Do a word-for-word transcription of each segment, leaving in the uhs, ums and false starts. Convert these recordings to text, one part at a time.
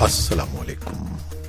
السلام علیکم۔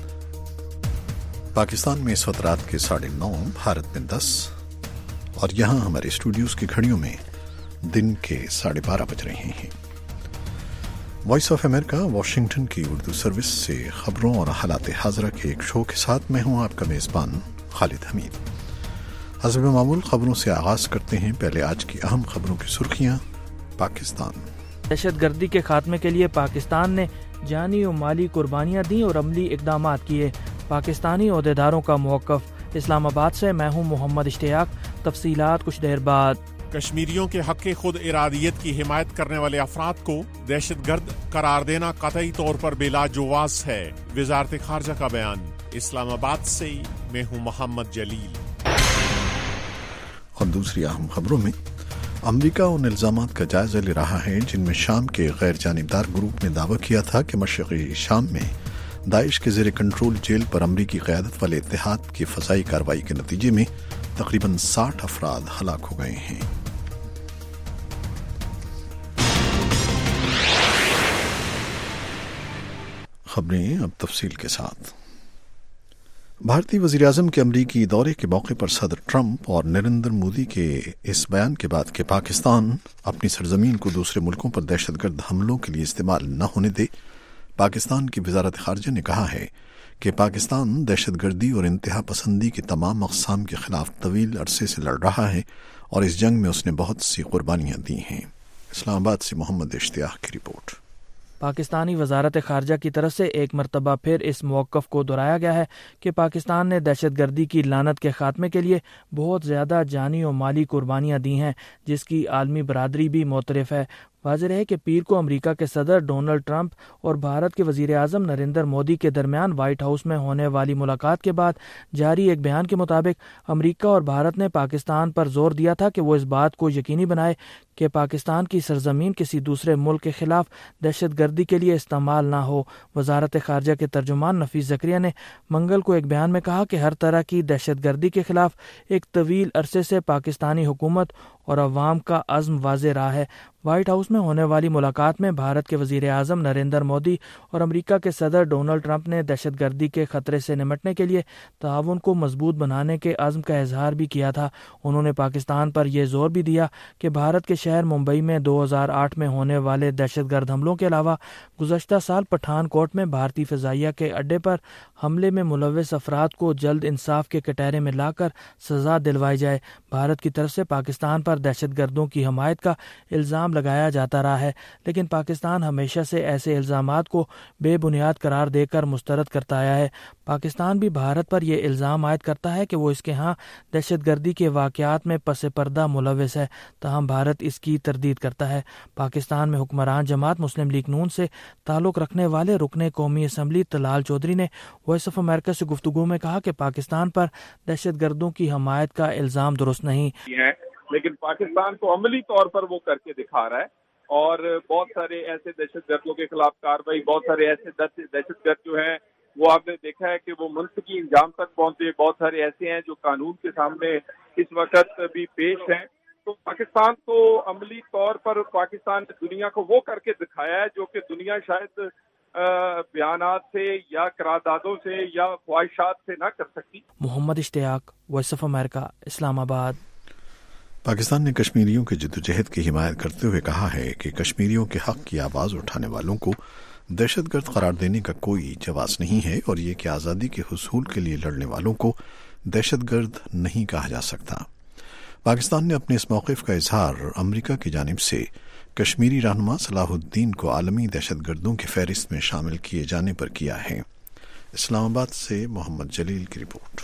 پاکستان میں اس وقت رات کے ساڑھے نو، بھارت میں دس، اور یہاں ہمارے اسٹوڈیوز کی گھڑیوں میں دن کے ساڑھے بارہ بج رہے ہیں۔ وائس آف امریکہ واشنگٹن کی اردو سروس سے خبروں اور حالات حاضرہ کے ایک شو کے ساتھ میں ہوں آپ کا میزبان خالد حمید۔ حسب معمول خبروں سے آغاز کرتے ہیں۔ پہلے آج کی اہم خبروں کی سرخیاں۔ پاکستان دہشت گردی کے خاتمے کے لیے پاکستان نے جانی و مالی قربانیاں دیں اور عملی اقدامات کیے، پاکستانی عہدیداروں کا موقف۔ اسلام آباد سے میں ہوں محمد اشتیاق، تفصیلات کچھ دیر بعد۔ کشمیریوں کے حق خود ارادیت کی حمایت کرنے والے افراد کو دہشت گرد قرار دینا قطعی طور پر بلا جواز ہے، وزارت خارجہ کا بیان۔ اسلام آباد سے میں ہوں محمد جلیل۔ اور دوسری اہم خبروں میں امریکہ ان الزامات کا جائزہ لے رہا ہے جن میں شام کے غیر جانبدار گروپ نے دعویٰ کیا تھا کہ مشرقی شام میں داعش کے زیر کنٹرول جیل پر امریکی قیادت والے اتحاد کی فضائی کارروائی کے نتیجے میں تقریباً ساٹھ افراد ہلاک ہو گئے ہیں۔ خبریں اب تفصیل کے ساتھ۔ بھارتی وزیراعظم کے امریکی دورے کے موقع پر صدر ٹرمپ اور نریندر مودی کے اس بیان کے بعد کہ پاکستان اپنی سرزمین کو دوسرے ملکوں پر دہشت گرد حملوں کے لیے استعمال نہ ہونے دے، پاکستان کی وزارت خارجہ نے کہا ہے کہ پاکستان دہشت گردی اور انتہا پسندی کے تمام اقسام کے خلاف طویل عرصے سے لڑ رہا ہے اور اس جنگ میں اس نے بہت سی قربانیاں دی ہیں۔ اسلام آباد سے محمد اشتیاق کی رپورٹ۔ پاکستانی وزارت خارجہ کی طرف سے ایک مرتبہ پھر اس موقف کو دہرایا گیا ہے کہ پاکستان نے دہشت گردی کی لعنت کے خاتمے کے لیے بہت زیادہ جانی و مالی قربانیاں دی ہیں، جس کی عالمی برادری بھی معترف ہے۔ واضح ہے کہ پیر کو امریکہ کے صدر ڈونلڈ ٹرمپ اور بھارت کے وزیر اعظم نریندر مودی کے درمیان وائٹ ہاؤس میں ہونے والی ملاقات کے بعد جاری ایک بیان کے مطابق امریکہ اور بھارت نے پاکستان پر زور دیا تھا کہ وہ اس بات کو یقینی بنائے کہ پاکستان کی سرزمین کسی دوسرے ملک کے خلاف دہشت گردی کے لیے استعمال نہ ہو۔ وزارت خارجہ کے ترجمان نفیس زکریا نے منگل کو ایک بیان میں کہا کہ ہر طرح کی دہشت گردی کے خلاف ایک طویل عرصے سے پاکستانی حکومت اور عوام کا عزم واضح رہا ہے۔ وائٹ ہاؤس میں ہونے والی ملاقات میں بھارت کے وزیر اعظم نریندر مودی اور امریکہ کے صدر ڈونلڈ ٹرمپ نے دہشت گردی کے خطرے سے نمٹنے کے لیے تعاون کو مضبوط بنانے کے عزم کا اظہار بھی کیا تھا۔ انہوں نے پاکستان پر یہ زور بھی دیا کہ بھارت کے شہر ممبئی میں دو ہزار آٹھ میں ہونے والے دہشت گرد حملوں کے علاوہ گزشتہ سال پٹھان کوٹ میں بھارتی فضائیہ کے اڈے پر حملے میں ملوث افراد کو جلد انصاف کے کٹہرے میں لا کر سزا دلوائی جائے۔ بھارت کی طرف سے پاکستان پر دہشت گردوں کی حمایت کا الزام لگایا جاتا رہا ہے، لیکن پاکستان ہمیشہ سے ایسے الزامات کو بے بنیاد قرار دے کر مسترد کرتا آیا ہے۔ پاکستان بھی بھارت پر یہ الزام عائد کرتا ہے کہ وہ اس کے ہاں دہشت گردی کے واقعات میں پس پردہ ملوث ہے، تاہم بھارت اس کی تردید کرتا ہے۔ پاکستان میں حکمران جماعت مسلم لیگ نون سے تعلق رکھنے والے رکن قومی اسمبلی طلال چودھری نے وائس آف امریکہ سے گفتگو میں کہا کہ پاکستان پر دہشت گردوں کی حمایت کا الزام درست نہیں ہے، لیکن پاکستان کو عملی طور پر وہ کر کے دکھا رہا ہے، اور بہت سارے ایسے دہشت گردوں کے خلاف کارروائی، بہت سارے ایسے دہشت گرد جو ہیں وہ آپ نے دیکھا ہے کہ وہ ملک کی انجام تک پہنچے، بہت سارے ایسے ہیں جو قانون کے سامنے اس وقت بھی پیش ہیں۔ تو پاکستان کو عملی طور پر پاکستان نے دنیا کو وہ کر کے دکھایا ہے جو کہ دنیا شاید بیانات سے یا قراردادوں سے یا خواہشات سے نہ کر سکتی۔ محمد اشتیاق، وائس آف امریکہ، اسلام آباد۔ پاکستان نے کشمیریوں کی جدوجہد کی حمایت کرتے ہوئے کہا ہے کہ کشمیریوں کے حق کی آواز اٹھانے والوں کو دہشت گرد قرار دینے کا کوئی جواز نہیں ہے، اور یہ کہ آزادی کے حصول کے لیے لڑنے والوں کو دہشت گرد نہیں کہا جا سکتا۔ پاکستان نے اپنے اس موقف کا اظہار امریکہ کی جانب سے کشمیری رہنما صلاح الدین کو عالمی دہشت گردوں کی فہرست میں شامل کیے جانے پر کیا ہے۔ اسلام آباد سے محمد جلیل کی رپورٹ۔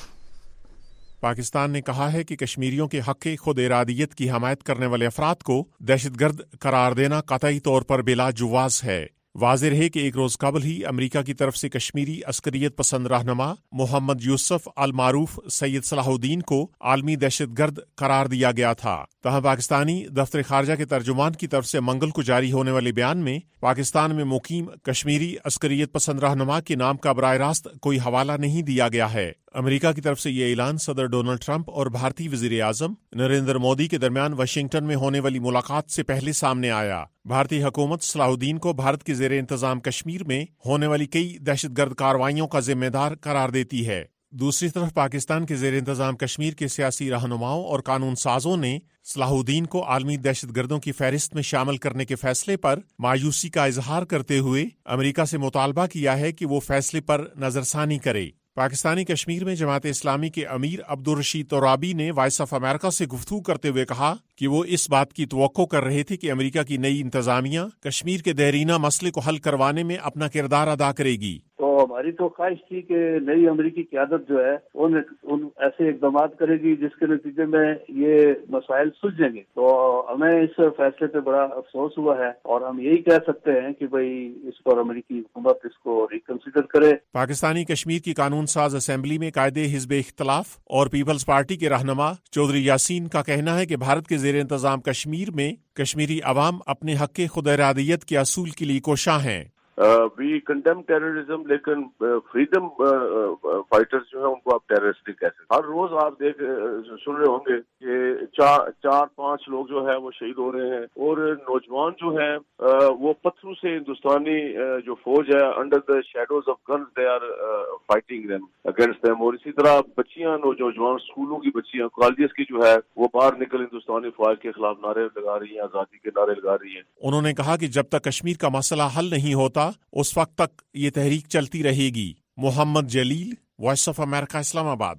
پاکستان نے کہا ہے کہ کشمیریوں کے حق خود ارادیت کی حمایت کرنے والے افراد کو دہشت گرد قرار دینا قطعی طور پر بلا جواز ہے۔ واضح رہے کہ ایک روز قبل ہی امریکہ کی طرف سے کشمیری عسکریت پسند رہنما محمد یوسف المعروف سید صلاح الدین کو عالمی دہشت گرد قرار دیا گیا تھا۔ تاہم پاکستانی دفتر خارجہ کے ترجمان کی طرف سے منگل کو جاری ہونے والے بیان میں پاکستان میں مقیم کشمیری عسکریت پسند رہنما کے نام کا براہ راست کوئی حوالہ نہیں دیا گیا ہے۔ امریکہ کی طرف سے یہ اعلان صدر ڈونلڈ ٹرمپ اور بھارتی وزیر اعظم نریندر مودی کے درمیان واشنگٹن میں ہونے والی ملاقات سے پہلے سامنے آیا۔ بھارتی حکومت صلاح الدین کو بھارت کے زیر انتظام کشمیر میں ہونے والی کئی دہشت گرد کارروائیوں کا ذمہ دار قرار دیتی ہے۔ دوسری طرف پاکستان کے زیر انتظام کشمیر کے سیاسی رہنماؤں اور قانون سازوں نے صلاح الدین کو عالمی دہشت گردوں کی فہرست میں شامل کرنے کے فیصلے پر مایوسی کا اظہار کرتے ہوئے امریکہ سے مطالبہ کیا ہے کہ وہ فیصلے پر نظر ثانی کرے۔ پاکستانی کشمیر میں جماعت اسلامی کے امیر عبدالرشید ترابی نے وائس آف امریکہ سے گفتگو کرتے ہوئے کہا کہ وہ اس بات کی توقع کر رہے تھے کہ امریکہ کی نئی انتظامیہ کشمیر کے دیرینہ مسئلے کو حل کروانے میں اپنا کردار ادا کرے گی۔ تو ہماری تو خواہش تھی کہ نئی امریکی قیادت جو ہے ان, ان ایسے اقدامات کرے گی جس کے نتیجے میں یہ مسائل سلجھیں گے۔ تو ہمیں اس فیصلے پہ بڑا افسوس ہوا ہے اور ہم یہی کہہ سکتے ہیں کہ بھئی اس پر امریکی حکومت اس کو ریکنسیڈر کرے۔ پاکستانی کشمیر کی قانون ساز اسمبلی میں قائد حزب اختلاف اور پیپلز پارٹی کے رہنما چودھری یاسین کا کہنا ہے کہ بھارت کے زیر انتظام کشمیر میں کشمیری عوام اپنے حق خود ارادیت کے اصول کے لیے کوشاں ہیں۔ وی کنڈیم ٹیررزم، لیکن فریڈم فائٹرز جو ہیں ان کو آپ ٹیررسٹ نہیں کہہ سکتے۔ ہر روز آپ دیکھ سن رہے ہوں گے کہ چار چار پانچ لوگ جو ہے وہ شہید ہو رہے ہیں، اور نوجوان جو ہیں وہ پتھروں سے ہندوستانی جو فوج ہے under the shadows of guns they are fighting them against them. اور اسی طرح بچیاں، نوجوان اسکولوں کی بچیاں، کالجز کی جو ہے وہ باہر نکل ہندوستانی فوج کے خلاف نعرے لگا رہی ہیں، آزادی کے نعرے لگا رہی ہیں۔ انہوں نے کہا کہ جب تک کشمیر کا مسئلہ حل نہیں ہوتا اس وقت تک یہ تحریک چلتی رہے گی۔ محمد جلیل، وائس آف امریکہ، اسلام آباد۔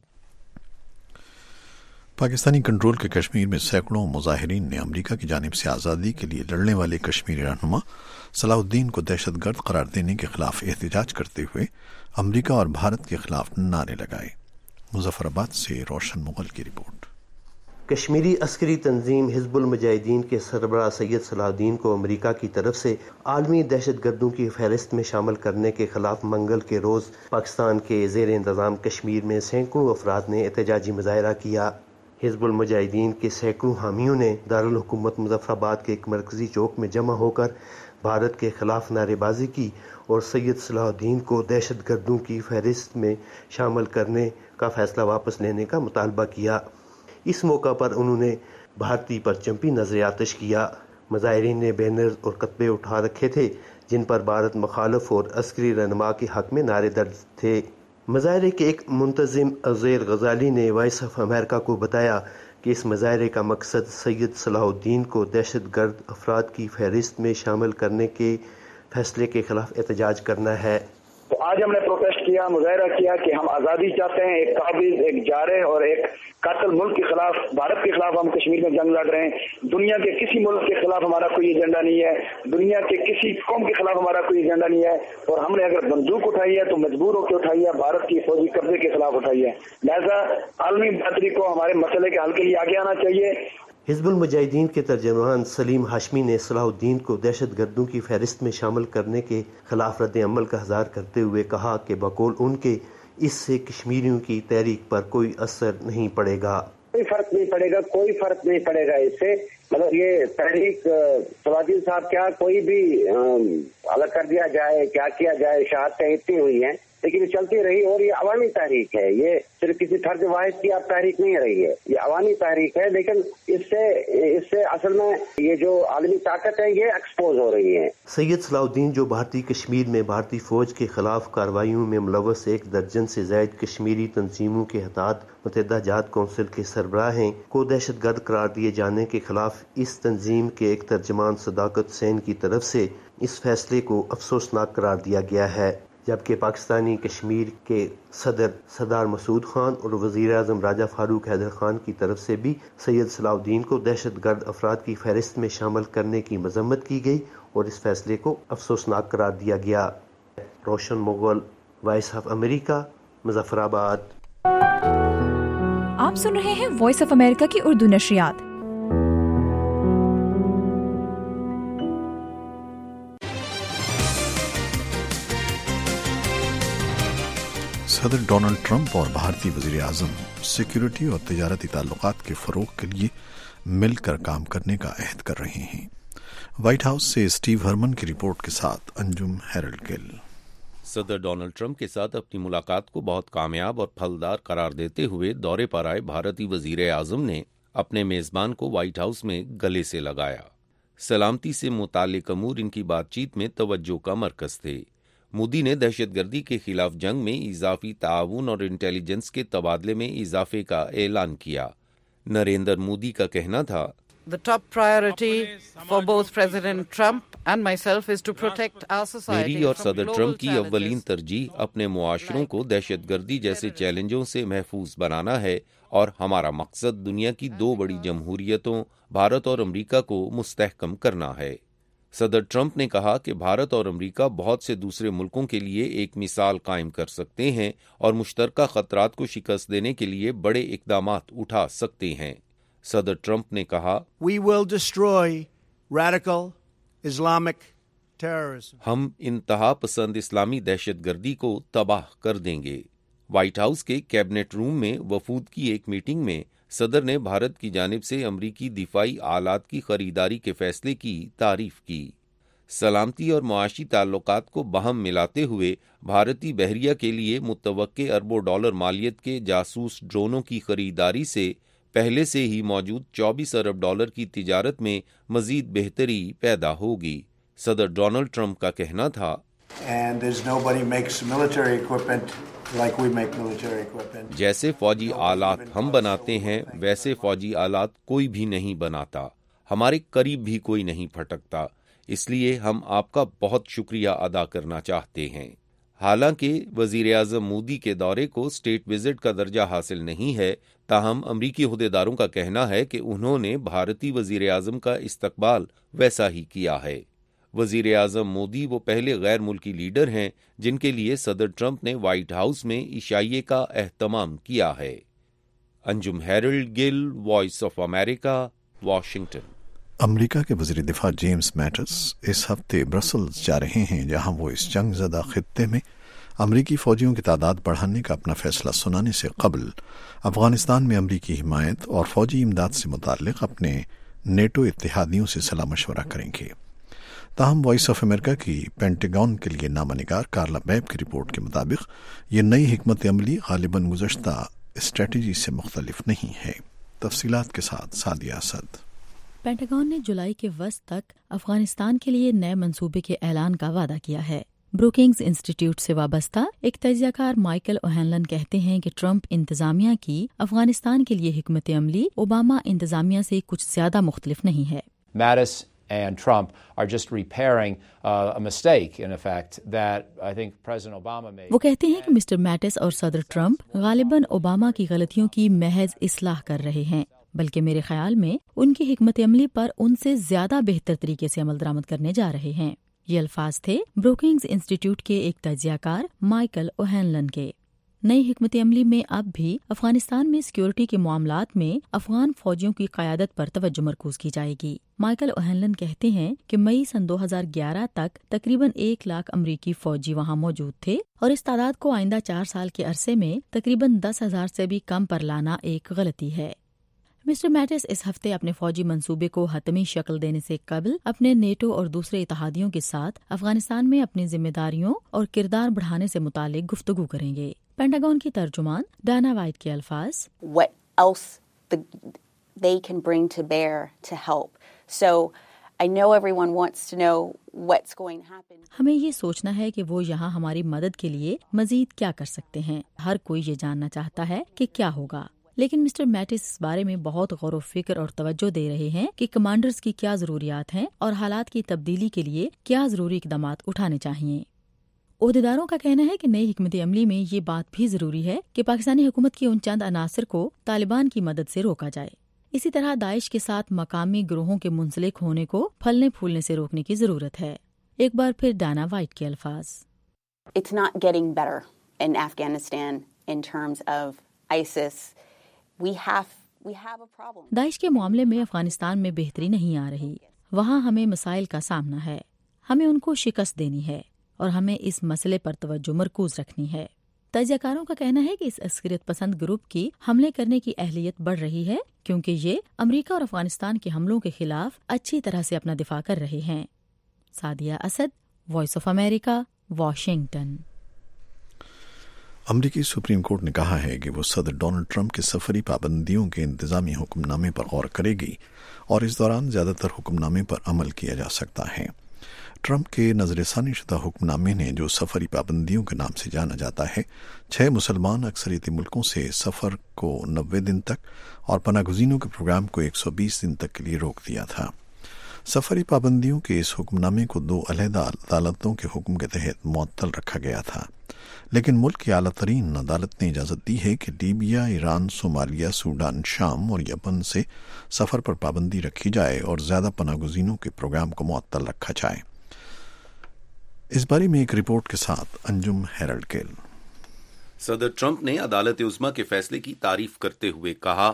پاکستانی کنٹرول کے کشمیر میں سینکڑوں مظاہرین نے امریکہ کی جانب سے آزادی کے لیے لڑنے والے کشمیری رہنما صلاح الدین کو دہشت گرد قرار دینے کے خلاف احتجاج کرتے ہوئے امریکہ اور بھارت کے خلاف نعرے لگائے۔ مظفر آباد سے روشن مغل کی رپورٹ۔ کشمیری عسکری تنظیم حزب المجاہدین کے سربراہ سید صلاح الدین کو امریکہ کی طرف سے عالمی دہشت گردوں کی فہرست میں شامل کرنے کے خلاف منگل کے روز پاکستان کے زیر انتظام کشمیر میں سینکڑوں افراد نے احتجاجی مظاہرہ کیا۔ حزب المجاہدین کے سینکڑوں حامیوں نے دارالحکومت مظفر آباد کے ایک مرکزی چوک میں جمع ہو کر بھارت کے خلاف نعرے بازی کی اور سید صلاح الدین کو دہشت گردوں کی فہرست میں شامل کرنے کا فیصلہ واپس لینے کا مطالبہ کیا۔ اس موقع پر انہوں نے بھارتی پرچم بھی نظر آتش کیا۔ مظاہرین نے بینرز اور کتبے اٹھا رکھے تھے جن پر بھارت مخالف اور عسکری رہنما کے حق میں نعرے درج تھے۔ مظاہرے کے ایک منتظم عزیر غزالی نے وائس آف امریکہ کو بتایا کہ اس مظاہرے کا مقصد سید صلاح الدین کو دہشت گرد افراد کی فہرست میں شامل کرنے کے فیصلے کے خلاف احتجاج کرنا ہے۔ تو آج ہم نے پروٹیسٹ کیا، مظاہرہ کیا کہ ہم آزادی چاہتے ہیں۔ ایک قابض، ایک جارح اور ایک قاتل ملک کے خلاف، بھارت کے خلاف ہم کشمیر میں جنگ لڑ رہے ہیں۔ دنیا کے کسی ملک کے خلاف ہمارا کوئی ایجنڈا نہیں ہے، دنیا کے کسی قوم کے خلاف ہمارا کوئی ایجنڈا نہیں ہے، اور ہم نے اگر بندوق اٹھائی ہے تو مجبور ہو کے اٹھائی ہے، بھارت کی فوجی قبضے کے خلاف اٹھائی ہے۔ لہذا عالمی برادری کو ہمارے مسئلے کے حل کے لیے آگے آنا چاہیے۔ حزب المجاہدین کے ترجمان سلیم ہاشمی نے صلاح الدین کو دہشت گردوں کی فہرست میں شامل کرنے کے خلاف رد عمل کا اظہار کرتے ہوئے کہا کہ بقول ان کے اس سے کشمیریوں کی تحریک پر کوئی اثر نہیں پڑے گا۔ کوئی فرق نہیں پڑے گا، کوئی فرق نہیں پڑے گا اس سے۔ مطلب یہ تحریک صلاح الدین صاحب کیا کوئی بھی الگ کر دیا جائے، کیا کیا جائے، شہادتیں اتنی ہوئی ہیں لیکن یہ چلتی رہی، اور یہ عوامی تحریک ہے، یہ صرف کسی فرد واحد کی اب تحریک نہیں رہی ہے، یہ عوامی تحریک ہے۔ لیکن اس سے اس سے اصل میں یہ جو عالمی طاقت ہے یہ ایکسپوز ہو رہی ہے۔ سید صلاح الدین جو بھارتی کشمیر میں بھارتی فوج کے خلاف کارروائیوں میں ملوث ایک درجن سے زائد کشمیری تنظیموں کے اتحاد متحدہ جہاد کونسل کے سربراہ ہیں کو دہشت گرد قرار دیے جانے کے خلاف اس تنظیم کے ایک ترجمان صداقت حسین کی طرف سے اس فیصلے کو افسوسناک قرار دیا گیا ہے، جبکہ پاکستانی کشمیر کے صدر سردار مسعود خان اور وزیر اعظم راجہ فاروق حیدر خان کی طرف سے بھی سید صلاح الدین کو دہشت گرد افراد کی فہرست میں شامل کرنے کی مذمت کی گئی اور اس فیصلے کو افسوسناک قرار دیا گیا۔ Roshan Mughal, Voice of America, Muzaffarabad. آپ سن رہے ہیں وائس آف امریکہ کی اردو نشریات۔ صدر ڈونلڈ ٹرمپ اور بھارتی وزیر اعظم سیکیورٹی اور تجارتی تعلقات کے فروغ کے لیے مل کر کام کرنے کا عہد کر رہے ہیں۔ وائٹ ہاؤس سے اسٹیو ہرمن کی رپورٹ کے ساتھ انجم ہیرلڈ گل۔ صدر ڈونلڈ ٹرمپ کے ساتھ اپنی ملاقات کو بہت کامیاب اور پھلدار قرار دیتے ہوئے دورے پر آئے بھارتی وزیر اعظم نے اپنے میزبان کو وائٹ ہاؤس میں گلے سے لگایا۔ सलामती से मुताल्लिक अमूर इनकी बातचीत में तवज्जो का मरकज थे। मोदी ने दहशतगर्दी के खिलाफ जंग में इजाफी ताउन और इंटेलिजेंस के तबादले में इजाफे का ऐलान किया। नरेंद्र मोदी का कहना था, The top priority for both President Trump and myself is to protect our society मेरी और from सदर global ट्रंप की challenges. अव्वलीन तरजीह अपने मुआशरों को दहशतगर्दी जैसे चैलेंजों से महफूज बनाना है और हमारा मकसद दुनिया की दो बड़ी जमहूरियतों भारत और अमेरिका को मुस्तहकम करना है। सदर ट्रंप ने कहा कि भारत और अमेरिका बहुत से दूसरे मुल्कों के लिए एक मिसाल कायम कर सकते हैं और मुश्तरका खतरात को शिकस्त देने के लिए बड़े इक़दामात उठा सकते हैं। सदर ट्रंप ने कहा, We will destroy radical Islamic terrorism. हम इंतहा पसंद इस्लामी दहशतगर्दी को तबाह कर देंगे। व्हाइट हाउस के कैबिनेट रूम में वफूद की एक मीटिंग में सदर ने भारत की जानिब से अमरीकी दिफाई आलात की खरीदारी के फैसले की तारीफ की। सलामती और मुआशी ताल्लुकात को बहम मिलाते हुए भारतीय बहरिया के लिए मुतवक्के अरबों डॉलर मालियत के जासूस ड्रोनों की खरीदारी से पहले से ही मौजूद चौबीस अरब डॉलर की तिजारत में मजीद बेहतरी पैदा होगी। सदर डोनाल्ड ट्रंप का कहना था, And there's nobody makes military equipment like we make military equipment. जैसे फौजी आलात हम बनाते हैं वैसे फौजी आलात कोई भी नहीं बनाता, हमारे करीब भी कोई नहीं फटकता, इसलिए हम आपका बहुत शुक्रिया अदा करना चाहते हैं। हालांकि वजीर आजम मोदी के दौरे को स्टेट विजिट का दर्जा हासिल नहीं है, ताहम अमरीकी हुदेदारों का कहना है कि उन्होंने भारतीय वजीर आजम का इस्तकबाल वैसा ही किया है। वजीर आजम मोदी वो पहले गैर मुल्की लीडर हैं जिनके लिए सदर ट्रंप ने व्हाइट हाउस में इशाइये का एहतमाम किया है। Anjum Herald Gill, Voice of America, Washington. America के वज़ीर दिफा जेम्स मैटिस इस हफ्ते ब्रसल्स जा रहे हैं, जहां वो इस जंग ज़दा खित्ते में अमरीकी फ़ौजियों की तादाद बढ़ाने का अपना फैसला सुनाने से कबल अफगानिस्तान में अमरीकी हिमायत और फ़ौजी इमदाद से मुताल्लिक़ अपने नेटो इत्तेहादियों से सलाह मशवरा करेंगे। ताहम वॉइस ऑफ अमेरिका की पेंटागन के लिए नामा निगार कार्ला बैब की रिपोर्ट के मुताबिक ये नई हिकमत अमली गालिबन गुज़श्ता स्ट्रेटजी से मुख्तलिफ नहीं है। तफसीलात के साथ सादिया असद। पेंटागन ने जुलाई के वस्त तक अफगानिस्तान के लिए नए मंसूबे के ऐलान का वादा किया है। ब्रुकिंग्स इंस्टीट्यूट से वाबस्ता एक तजियाकार माइकल ओहेनलन कहते हैं कि ट्रंप इंतजामिया की अफगानिस्तान के लिए हिकमत अमली ओबामा इंतजामिया से कुछ ज्यादा मुख्तलिफ नहीं है। Mattis and Trump are just repairing uh, a mistake, in effect, that I think President Obama made. वो कहते हैं कि मिस्टर मैटिस और सदर ट्रंप गालिबन ओबामा की गलतियों की महज इस्लाह कर रहे हैं, बल्कि मेरे ख्याल में उनकी हिकमत अमली पर उनसे ज्यादा बेहतर तरीके से अमल दरामद करने जा रहे हैं। ये अल्फाज थे ब्रुकिंग्स इंस्टीट्यूट के एक तजियाकार माइकल ओहेनलन के। नई हिकमत अमली में अब भी अफगानिस्तान में सिक्योरिटी के मामलात में अफगान फौजियों की क़यादत पर तवज्जो मरकूज की जाएगी। माइकल ओहेनलन कहते हैं कि मई सन दो हज़ार ग्यारह तक तकरीबन एक लाख अमरीकी फौजी वहां मौजूद थे और इस तादाद को आइंदा चार साल के अरसे में तकरीबन दस हजार से भी कम पर लाना एक गलती है। मिस्टर मैटिस इस हफ्ते अपने फौजी मंसूबे को हतमी शक्ल देने से कबल अपने नेटो और दूसरे इत्तेहादियों के साथ अफगानिस्तान में अपनी जिम्मेदारियों और किरदार बढ़ाने से मुतालिक गुफ्तगू करेंगे। पेंटागन की तर्जुमान डाना वाइट के अल्फाज, What else the, they can bring to bear to help. So I know everyone wants to know what's going to happen. हमें ये सोचना है कि वो यहाँ हमारी मदद के लिए मजीद क्या कर सकते हैं। हर कोई ये जानना चाहता है कि क्या होगा, लेकिन मिस्टर मैटिस इस बारे में बहुत गौर व फिक्र और तवज्जो दे रहे हैं कि कमांडर्स की क्या जरूरियात हैं और हालात की तब्दीली के लिए क्या जरूरी इकदामात उठाने चाहिए। ओहदेदारों का कहना है कि नई हिकमत अमली में ये बात भी जरूरी है कि पाकिस्तानी हुकूमत के उन चंद अनासर को तालिबान की मदद से रोका जाए। इसी तरह दाइश के साथ मकामी ग्रोहों के मुंसलिक होने को फलने फूलने से रोकने की जरूरत है। एक बार फिर डाना वाइट के अल्फाज, It's not getting better in Afghanistan in terms of ISIS. We have we have a problem. दाइश के मामले में अफगानिस्तान में बेहतरी नहीं आ रही। वहाँ हमें मसाइल का सामना है, हमें उनको शिकस्त देनी है और हमें इस मसले पर तवज्जो मरकूज रखनी है। तजियाकारों का कहना है कि इस अस्करियत पसंद ग्रुप की हमले करने की अहलियत बढ़ रही है क्योंकि ये अमेरिका और अफगानिस्तान के हमलों के खिलाफ अच्छी तरह से अपना दिफा कर रहे हैं। Sadia Asad, Voice of America, Washington. امریکی سپریم کورٹ نے کہا ہے کہ وہ صدر ڈونلڈ ٹرمپ کے سفری پابندیوں کے انتظامی حکم نامے پر غور کرے گی اور اس دوران زیادہ تر حکم نامے پر عمل کیا جا سکتا ہے۔ ٹرمپ کے نظر ثانی شدہ حکم نامے نے، جو سفری پابندیوں کے نام سے جانا جاتا ہے، چھ مسلمان اکثریتی ملکوں سے سفر کو نوے دن تک اور پناہ گزینوں کے پروگرام کو ایک سو بیس دن تک کے لیے روک دیا تھا۔ سفری پابندیوں کے اس حکم نامے کو دو علیحدہ عدالتوں کے حکم کے تحت معطل رکھا گیا تھا، لیکن ملک کی اعلیٰ ترین عدالت نے اجازت دی ہے کہ لیبیا، ایران، صومالیہ، سوڈان، شام اور یمن سے سفر پر پابندی رکھی جائے اور زیادہ پناہ گزینوں کے پروگرام کو معطل رکھا جائے۔ اس بارے میں ایک رپورٹ کے ساتھ انجم ہیرلڈ گیل۔ صدر ٹرمپ نے عدالت عظمیٰ کے فیصلے کی تعریف کرتے ہوئے کہا،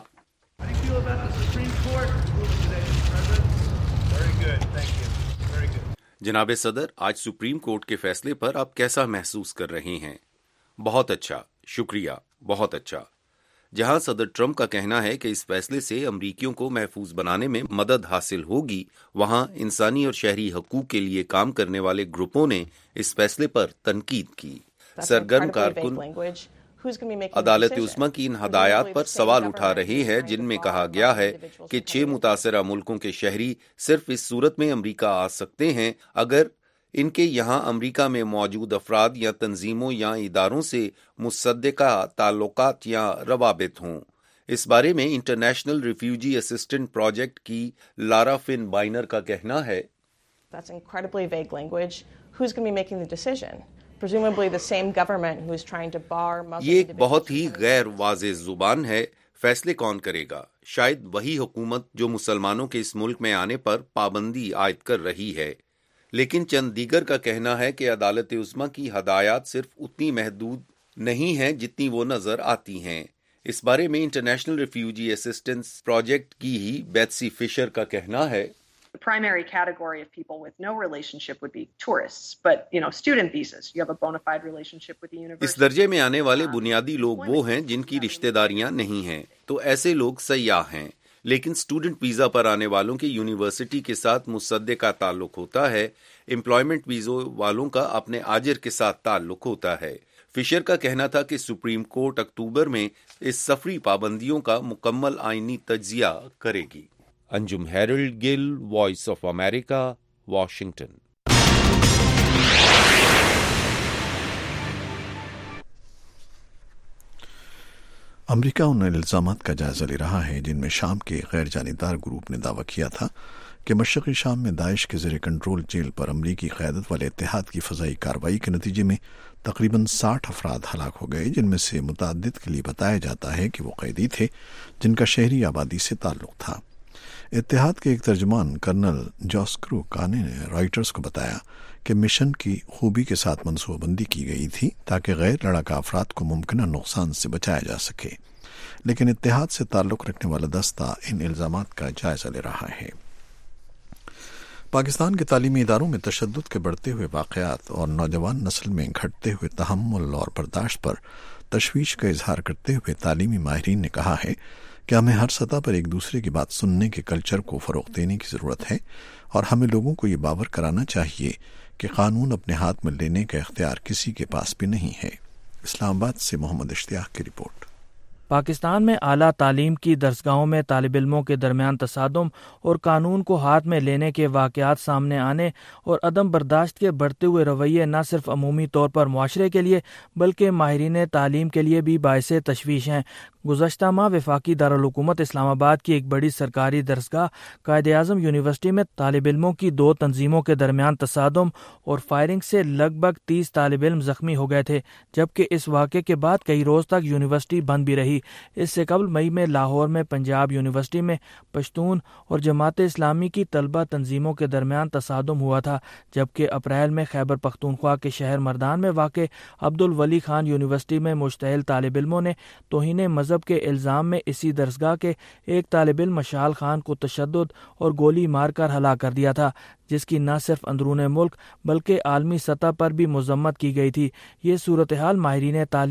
جناب صدر، آج سپریم کورٹ کے فیصلے پر آپ کیسا محسوس کر رہے ہیں؟ بہت اچھا، شکریہ، بہت اچھا۔ جہاں صدر ٹرمپ کا کہنا ہے کہ اس فیصلے سے امریکیوں کو محفوظ بنانے میں مدد حاصل ہوگی، وہاں انسانی اور شہری حقوق کے لیے کام کرنے والے گروپوں نے اس فیصلے پر تنقید کی۔ سرگرم کارکن عدالت عظمیٰ کی ان ہدایات پر سوال اٹھا رہے ہیں جن میں کہا گیا ہے کہ چھ متاثرہ ملکوں کے شہری صرف اس صورت میں امریکہ آ سکتے ہیں اگر ان کے یہاں امریکہ میں موجود افراد یا تنظیموں یا اداروں سے مصدقہ تعلقات یا روابط ہوں۔ اس بارے میں انٹرنیشنل ریفیوجی اسسٹنٹ پروجیکٹ کی لارا فن بائنر کا کہنا ہے، That's incredibly vague language. Who's going to be making the decision? Presumably the same government who is trying to bar Muslim یہ ایک بہت ہی غیر واضح زبان ہے۔ فیصلے کون کرے گا؟ شاید وہی حکومت جو مسلمانوں کے اس ملک میں آنے پر پابندی عائد کر رہی ہے، لیکن چند دیگر کا کہنا ہے کہ عدالت عظمیٰ کی ہدایات صرف اتنی محدود نہیں ہیں جتنی وہ نظر آتی ہیں۔ اس بارے میں انٹرنیشنل ریفیوجی اسسٹنس پروجیکٹ کی ہی بیتسی فشر کا کہنا ہے، The primary category of people with no relationship would be tourists, but you know, student visas, you have a bona fide relationship with the university. اس درجے میں آنے والے بنیادی لوگ وہ ہیں جن کی رشتہ داریاں نہیں ہیں، تو ایسے لوگ سیاح ہیں، لیکن اسٹوڈنٹ ویزا پر آنے والوں کے یونیورسٹی کے ساتھ مصدقہ تعلق ہوتا ہے، امپلائمنٹ ویزوں والوں کا اپنے آجر کے ساتھ تعلق ہوتا ہے۔ فشر کا کہنا تھا کہ سپریم کورٹ اکتوبر میں اس سفری پابندیوں کا مکمل آئینی تجزیہ کرے گی۔ Anjum Herald Gill, Voice of America, Washington. America ان الزامات کا جائزہ لے رہا ہے جن میں شام کے غیر جانبدار گروپ نے دعویٰ کیا تھا کہ مشرقی شام میں داعش کے زیر کنٹرول جیل پر امریکی قیادت والے اتحاد کی فضائی کارروائی کے نتیجے میں تقریباً ساٹھ افراد ہلاک ہو گئے، جن میں سے متعدد کے لیے بتایا جاتا ہے کہ وہ قیدی تھے جن کا شہری آبادی سے تعلق تھا۔ اتحاد کے ایک ترجمان کرنل جاسکرو کانے نے رائٹرز کو بتایا کہ مشن کی خوبی کے ساتھ منصوبہ بندی کی گئی تھی تاکہ غیر لڑاکا افراد کو ممکنہ نقصان سے بچایا جا سکے، لیکن اتحاد سے تعلق رکھنے والا دستہ ان الزامات کا جائزہ لے رہا ہے۔ پاکستان کے تعلیمی اداروں میں تشدد کے بڑھتے ہوئے واقعات اور نوجوان نسل میں گھٹتے ہوئے تحمل اور برداشت پر تشویش کا اظہار کرتے ہوئے تعلیمی ماہرین نے کہا ہے کہ ہمیں ہر سطح پر ایک دوسرے کی بات سننے کے کلچر کو فروغ دینے کی ضرورت ہے، اور ہمیں لوگوں کو یہ باور کرانا چاہیے کہ قانون اپنے ہاتھ میں لینے کا اختیار کسی کے پاس بھی نہیں ہے۔ اسلام آباد سے محمد اشتیاق کی رپورٹ۔ پاکستان میں اعلیٰ تعلیم کی درسگاہوں میں طالب علموں کے درمیان تصادم اور قانون کو ہاتھ میں لینے کے واقعات سامنے آنے اور عدم برداشت کے بڑھتے ہوئے رویے نہ صرف عمومی طور پر معاشرے کے لیے بلکہ ماہرین تعلیم کے لیے بھی باعث تشویش ہیں۔ گزشتہ ماہ وفاقی دارالحکومت اسلام آباد کی ایک بڑی سرکاری درسگاہ قائد اعظم یونیورسٹی میں طالب علموں کی دو تنظیموں کے درمیان تصادم اور فائرنگ سے لگ بھگ تیس طالب علم زخمی ہو گئے تھے، جبکہ اس واقعے کے بعد کئی روز تک یونیورسٹی بند بھی رہی۔ اس سے قبل مئی میں لاہور میں پنجاب یونیورسٹی میں پشتون اور جماعت اسلامی کی طلبہ تنظیموں کے درمیان تصادم ہوا تھا، جبکہ اپریل میں خیبر پختونخوا کے شہر مردان میں واقع عبدالولی خان یونیورسٹی میں مشتعل طالب علموں نے توہین مذہب کے الزام میں اسی درسگاہ کے ایک طالب علم مشال خان کو تشدد اور گولی مار کر ہلاک کر دیا تھا، جس کی نہ صرف اندرون ملک بلکہ عالمی سطح پر بھی مذمت کی گئی تھی۔ یہ صورتحال ماہرین تعلیم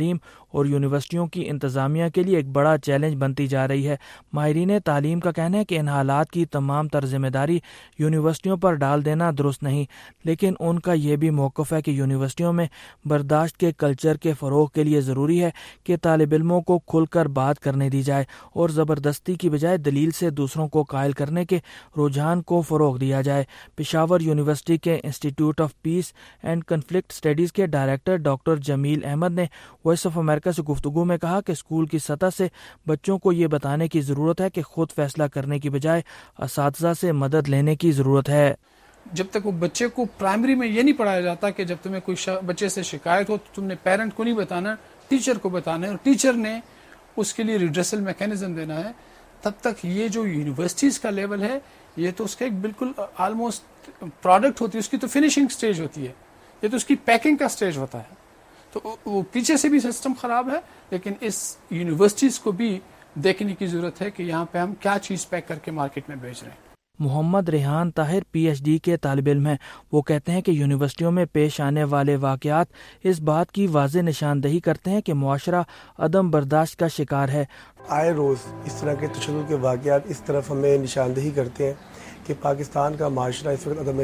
اور یونیورسٹیوں کی انتظامیہ کے لیے ایک بڑا چیلنج بنتی جا رہی ہے۔ ماہرین تعلیم کا کہنا ہے کہ ان حالات کی تمام تر ذمہ داری یونیورسٹیوں پر ڈال دینا درست نہیں، لیکن ان کا یہ بھی موقف ہے کہ یونیورسٹیوں میں برداشت کے کلچر کے فروغ کے لیے ضروری ہے کہ طالب علموں کو کھل کر بات کرنے دی جائے اور زبردستی کی بجائے دلیل سے دوسروں کو قائل کرنے کے رجحان کو فروغ دیا جائے۔ پشاور یونیورسٹی کے institute of peace and conflict studies کے ڈائریکٹر ڈاکٹر جمیل احمد نے وائس آف امریکہ سے گفتگو میں کہا کہ اسکول کی سطح سے بچوں کو یہ بتانے کی ضرورت ہے کہ خود فیصلہ کرنے کی بجائے اساتذہ سے مدد لینے کی ضرورت ہے۔ جب تک وہ بچے کو پرائمری میں یہ نہیں پڑھایا جاتا کہ جب تمہیں کوئی بچے سے شکایت ہو تو تم نے پیرنٹ کو نہیں بتانا، ٹیچر کو بتانا ہے، اور ٹیچر نے اس کے لیے ریڈریسل میکینزم دینا ہے، تب تک یہ جو یونیورسٹیز کا لیول ہے یہ تو اس کا ایک بالکل آلموسٹ پروڈکٹ ہوتی ہے، اس کی تو فنیشنگ سٹیج ہوتی ہے، یہ تو اس کی پیکنگ کا سٹیج ہوتا ہے۔ تو وہ پیچھے سے بھی سسٹم خراب ہے، لیکن اس یونیورسٹیز کو بھی دیکھنے کی ضرورت ہے کہ یہاں پہ ہم کیا چیز پیک کر کے مارکیٹ میں بیچ رہے ہیں۔ Muhammad Rehan Tahir P H D کے طالب علم ہیں۔ وہ کہتے ہیں کہ یونیورسٹیوں میں پیش آنے والے واقعات اس بات کی واضح نشاندہی کرتے ہیں کہ معاشرہ عدم برداشت کا شکار ہے۔ آئے روز اس طرح کے تشدد کے واقعات اس طرف ہمیں نشاندہی کرتے ہیں کہ پاکستان کا معاشرہ اس وقت عدم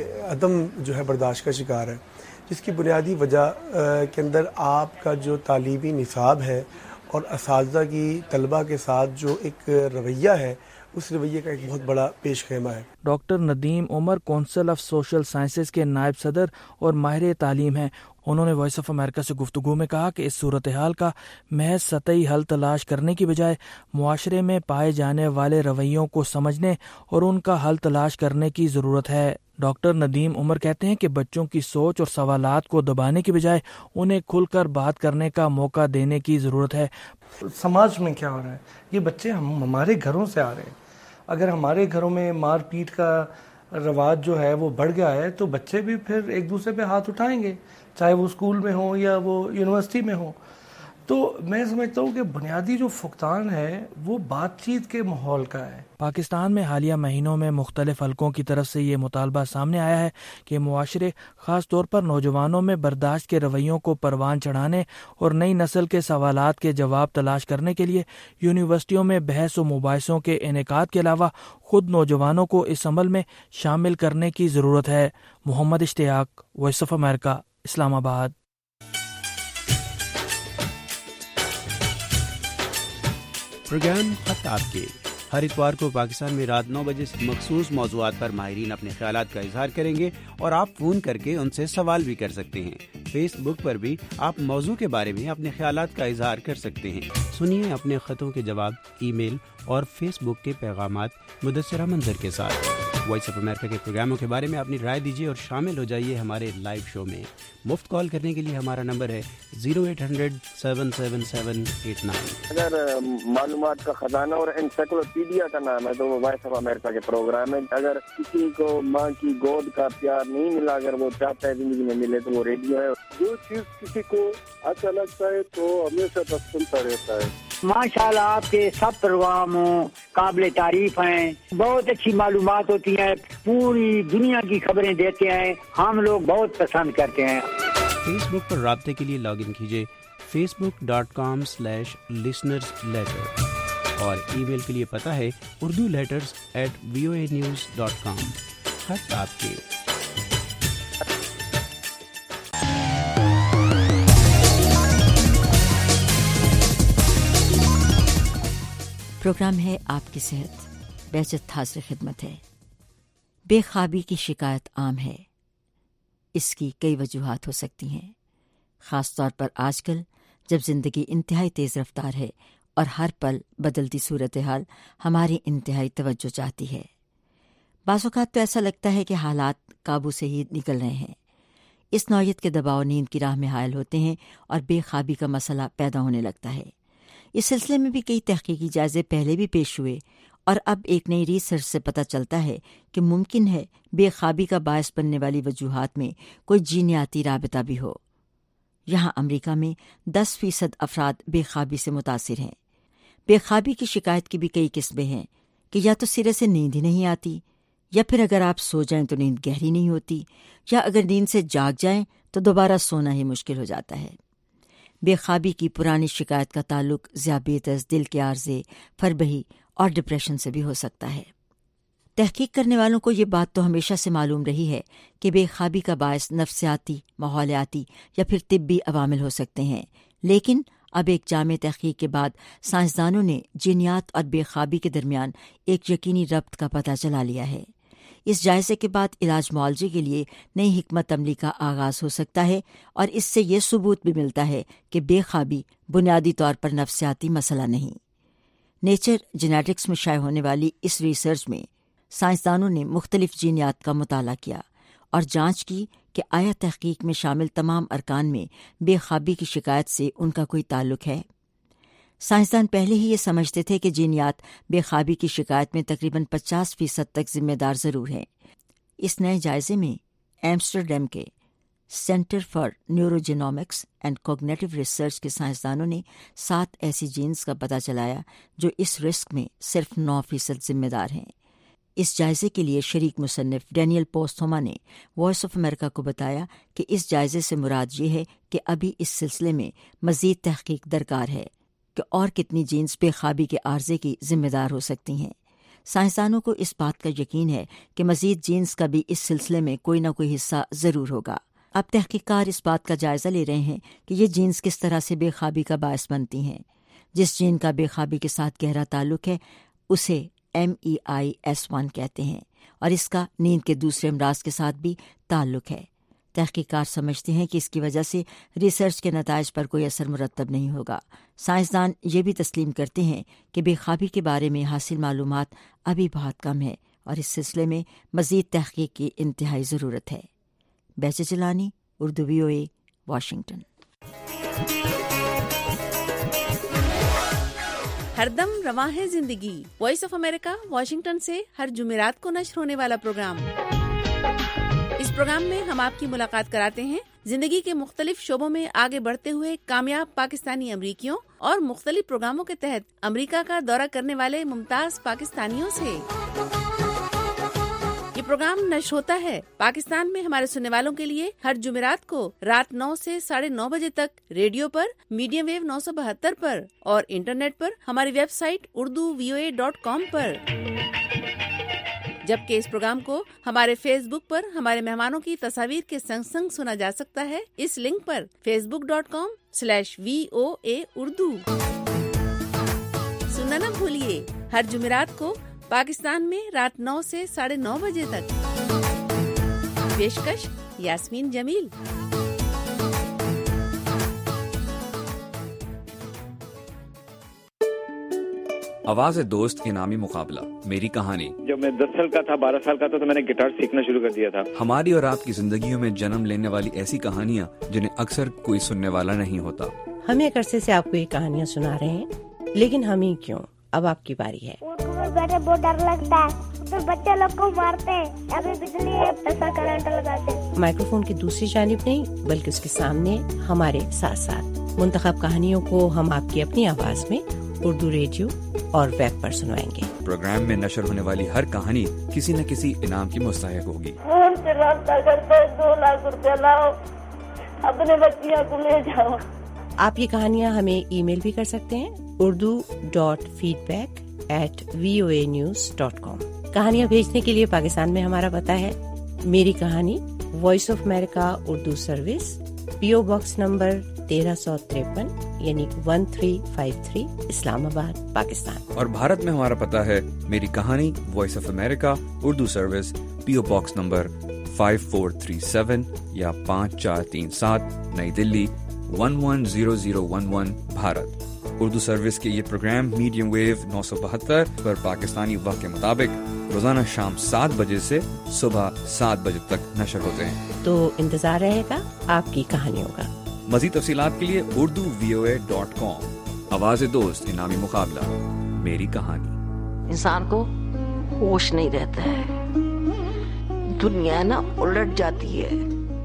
عدم جو ہے برداشت کا شکار ہے، جس کی بنیادی وجہ کے اندر آپ کا جو تعلیمی نصاب ہے اور اساتذہ کی طلبہ کے ساتھ جو ایک رویہ ہے، اس رویے کا ایک بہت بڑا پیش خیمہ ہے۔ Doctor Nadeem Umar council of social sciences کے نائب صدر اور ماہر تعلیم ہیں۔ انہوں نے وائس آف امریکہ سے گفتگو میں کہا کہ اس صورتحال کا محض سطحی حل تلاش کرنے کی بجائے معاشرے میں پائے جانے والے رویوں کو سمجھنے اور ان کا حل تلاش کرنے کی ضرورت ہے۔ ڈاکٹر ندیم عمر کہتے ہیں کہ بچوں کی سوچ اور سوالات کو دبانے کی بجائے انہیں کھل کر بات کرنے کا موقع دینے کی ضرورت ہے۔ سماج میں کیا ہو رہا ہے، یہ بچے ہم ہمارے گھروں سے آ رہے ہیں۔ اگر ہمارے گھروں میں مار پیٹ کا رواج جو ہے وہ بڑھ گیا ہے تو بچے بھی پھر ایک دوسرے پہ ہاتھ اٹھائیں گے، چاہے وہ اسکول میں ہوں یا وہ یونیورسٹی میں ہوں۔ تو میں سمجھتا ہوں کہ بنیادی جو فقدان ہے وہ بات چیت کے ماحول کا ہے۔ پاکستان میں حالیہ مہینوں میں مختلف حلقوں کی طرف سے یہ مطالبہ سامنے آیا ہے کہ معاشرے خاص طور پر نوجوانوں میں برداشت کے رویوں کو پروان چڑھانے اور نئی نسل کے سوالات کے جواب تلاش کرنے کے لیے یونیورسٹیوں میں بحث و مباحثوں کے انعقاد کے علاوہ خود نوجوانوں کو اس عمل میں شامل کرنے کی ضرورت ہے۔ محمد اشتیاق، وائس آف امریکہ، اسلام آباد۔ پروگرام خط آپ کے ہر اتوار کو پاکستان میں رات نو بجے مخصوص موضوعات پر ماہرین اپنے خیالات کا اظہار کریں گے اور آپ فون کر کے ان سے سوال بھی کر سکتے ہیں۔ فیس بک پر بھی آپ موضوع کے بارے میں اپنے خیالات کا اظہار کر سکتے ہیں۔ سنیے اپنے خطوں کے جواب ای میل اور فیس بک کے پیغامات مدثرہ منظر کے ساتھ۔ وائس آف امریکہ کے پروگراموں کے بارے میں اپنی رائے دیجیے اور شامل ہو جائیے ہمارے لائیو شو میں۔ مفت کال کرنے کے لیے ہمارا نمبر ہے zero eight hundred seven seven seven eight nine. اگر معلومات کا خزانہ اور انسائکلوپیڈیا کا نام ہے تو وہ وائس آف امریکہ کے پروگرام ہے۔ اگر کسی کو ماں کی گود کا پیار نہیں ملا، اگر وہ چاہتا ہے زندگی میں ملے تو وہ ریڈیو ہے۔ جو چیز کسی کو اچھا لگتا ہے تو ہمیشہ بس سنتا رہتا ہے۔ ماشاءاللہ آپ کے سب پروگرام قابل تعریف ہیں، بہت اچھی معلومات ہوتی ہیں، پوری دنیا کی خبریں دیتے ہیں، ہم لوگ بہت پسند کرتے ہیں۔ فیس بک پر رابطے کے لیے لاگ ان کیجیے Facebook dot com slash listeners letter اور ای میل کے لیے پتہ ہے Urdu letters at V O A news dot com. خط آپ کے۔ پروگرام ہے آپ کی صحت، بہجت حاضر خدمت ہے۔ بے خوابی کی شکایت عام ہے۔ اس کی کئی وجوہات ہو سکتی ہیں، خاص طور پر آج کل جب زندگی انتہائی تیز رفتار ہے اور ہر پل بدلتی صورتحال ہماری انتہائی توجہ چاہتی ہے۔ بعض اوقات تو ایسا لگتا ہے کہ حالات قابو سے ہی نکل رہے ہیں۔ اس نوعیت کے دباؤ نیند کی راہ میں حائل ہوتے ہیں اور بے خوابی کا مسئلہ پیدا ہونے لگتا ہے۔ اس سلسلے میں بھی کئی تحقیقی جائزے پہلے بھی پیش ہوئے اور اب ایک نئی ریسرچ سے پتہ چلتا ہے کہ ممکن ہے بے خوابی کا باعث بننے والی وجوہات میں کوئی جینیاتی رابطہ بھی ہو۔ یہاں امریکہ میں دس فیصد افراد بے خوابی سے متاثر ہیں۔ بے خوابی کی شکایت کی بھی کئی قسمیں ہیں کہ یا تو سرے سے نیند ہی نہیں آتی، یا پھر اگر آپ سو جائیں تو نیند گہری نہیں ہوتی، یا اگر نیند سے جاگ جائیں تو دوبارہ سونا ہی مشکل ہو جاتا ہے۔ بے خوابی کی پرانی شکایت کا تعلق ذیابیطس، دل کے عارضے، فربہی اور ڈپریشن سے بھی ہو سکتا ہے۔ تحقیق کرنے والوں کو یہ بات تو ہمیشہ سے معلوم رہی ہے کہ بے خوابی کا باعث نفسیاتی، ماحولیاتی یا پھر طبی عوامل ہو سکتے ہیں، لیکن اب ایک جامع تحقیق کے بعد سائنسدانوں نے جینیات اور بے خوابی کے درمیان ایک یقینی ربط کا پتہ چلا لیا ہے۔ اس جائزے کے بعد علاج معالجے کے لیے نئی حکمت عملی کا آغاز ہو سکتا ہے، اور اس سے یہ ثبوت بھی ملتا ہے کہ بے خوابی بنیادی طور پر نفسیاتی مسئلہ نہیں۔ نیچر جینیٹکس میں شائع ہونے والی اس ریسرچ میں سائنسدانوں نے مختلف جینیات کا مطالعہ کیا اور جانچ کی کہ آیا تحقیق میں شامل تمام ارکان میں بے خوابی کی شکایت سے ان کا کوئی تعلق ہے۔ سائنسدان پہلے ہی یہ سمجھتے تھے کہ جینیات بے خوابی کی شکایت میں تقریباً پچاس فیصد تک ذمہ دار ضرور ہیں۔ اس نئے جائزے میں ایمسٹرڈیم کے centre for neurogenomics and cognitive research کے سائنسدانوں نے سات ایسی جینز کا پتہ چلایا جو اس رسک میں صرف نو فیصد ذمہ دار ہیں۔ اس جائزے کے لیے شریک مصنف ڈینیل پوستھوما نے وائس آف امریکہ کو بتایا کہ اس جائزے سے مراد یہ ہے کہ ابھی اس سلسلے میں مزید تحقیق درکار ہے کہ اور کتنی جینز بے خوابی کے عارضے کی ذمہ دار ہو سکتی ہیں۔ سائنسدانوں کو اس بات کا یقین ہے کہ مزید جینز کا بھی اس سلسلے میں کوئی نہ کوئی حصہ ضرور ہوگا۔ اب تحقیقات اس بات کا جائزہ لے رہے ہیں کہ یہ جینز کس طرح سے بے خوابی کا باعث بنتی ہیں۔ جس جین کا بے خوابی کے ساتھ گہرا تعلق ہے اسے M E I S one کہتے ہیں، اور اس کا نیند کے دوسرے امراض کے ساتھ بھی تعلق ہے۔ تحقیقات سمجھتے ہیں کہ اس کی وجہ سے ریسرچ کے نتائج پر کوئی اثر مرتب نہیں ہوگا۔ سائنسدان یہ بھی تسلیم کرتے ہیں کہ بے خوابی کے بارے میں حاصل معلومات ابھی بہت کم ہے، اور اس سلسلے میں مزید تحقیق کی انتہائی ضرورت ہے۔ بیچے جلانی، اردو وی او اے، واشنگٹن۔ ہر دم رواں ہے زندگی، وائس آف امریکہ واشنگٹن سے ہر جمعرات کو نشر ہونے والا پروگرام۔ اس پروگرام میں ہم آپ کی ملاقات کراتے ہیں زندگی کے مختلف شعبوں میں آگے بڑھتے ہوئے کامیاب پاکستانی امریکیوں اور مختلف پروگراموں کے تحت امریکہ کا دورہ کرنے والے ممتاز پاکستانیوں سے۔ یہ پروگرام نشر ہوتا ہے پاکستان میں ہمارے سننے والوں کے لیے ہر جمعرات کو رات نو سے ساڑھے نو بجے تک ریڈیو پر، میڈیم ویو نو سو بہتر پر، اور انٹرنیٹ پر ہماری website Urdu V O A dot com پر، جبکہ اس پروگرام کو ہمارے فیس بک پر ہمارے مہمانوں کی تصاویر کے سنگ سنگ سنا جا سکتا ہے اس لنک پر Facebook dot com slash V O A Urdu. سننا نہ بھولیے ہر جمعرات کو پاکستان میں رات نو سے ساڑھے نو بجے تک۔ پیشکش یاسمین جمیل۔ آواز دوست انعامی مقابلہ، میری کہانی۔ جب میں دس سال کا تھا، بارہ سال کا تھا تو میں نے گٹار سیکھنا شروع کر دیا تھا۔ ہماری اور آپ کی زندگیوں میں جنم لینے والی ایسی کہانیاں جنہیں اکثر کوئی سننے والا نہیں ہوتا۔ ہم ایک عرصے سے آپ کو یہ کہانیاں سنا رہے ہیں، لیکن ہم ہی کیوں، اب آپ کی باری ہے۔ بیٹھے بہت ڈر لگتا ہے، تو بچے لوگ کو مارتے ہیں، ابھی بجلی ہے ایسا کرنٹ لگاتے ہیں۔ مائکروفون کی دوسری جانب نہیں بلکہ اس کے سامنے ہمارے ساتھ ساتھ منتخب کہانیوں کو ہم آپ کی اپنی آواز میں اردو ریڈیو اور ویب پر سنوائیں گے۔ پروگرام میں نشر ہونے والی ہر کہانی کسی نہ کسی انعام کی مستحق ہوگی۔ فون سے رابطہ کرتے دو لاکھ روپے لاؤ، اپنے بچیاں کو لے جاؤ۔ آپ یہ کہانیاں ہمیں ای میل بھی کر سکتے ہیں Urdu dot feedback at V O A news dot com. کہانیاں بھیجنے کے لیے پاکستان میں ہمارا پتہ ہے میری کہانی، Voice of America Urdu service, P O box number تیرہ سو تریپن یعنی one three five three, Islamabad, Pakistan. اور بھارت میں ہمارا پتہ ہے میری کہانی، Voice of America Urdu service, P O box number five four three seven یا پانچ چار تین سات، نئی Delhi one one zero zero one one, Bharat. Urdu service کے یہ پروگرام میڈیم ویو نو سو بہتر پر پاکستانی وقت کے مطابق روزانہ شام سات بجے سے صبح سات بجے تک نشر ہوتے ہیں، تو انتظار رہے گا آپ کی کہانیوں کا۔ مزید تفصیلات کے لیے Urdu V O A dot کام۔ آواز دوست انعامی مقابلہ، میری کہانی۔ انسان کو ہوش نہیں رہتا ہے، دنیا نا الٹ جاتی ہے۔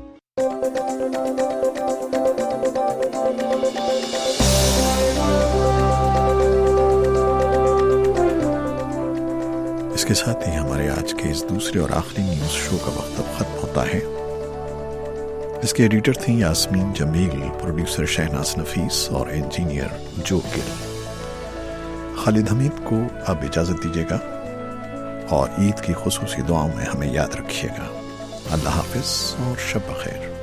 اس کے ساتھ ہی ہمارے آج کے اس دوسرے اور آخری نیوز شو کا وقت اب ختم ہوتا ہے۔ اس کے ایڈیٹر تھیں یاسمین جمیل، پروڈیوسر شہناز نفیس اور انجینئر جو گل۔ خالد حمید کو اب اجازت دیجیے گا اور عید کی خصوصی دعاؤں میں ہمیں یاد رکھیے گا۔ اللہ حافظ اور شب بخیر۔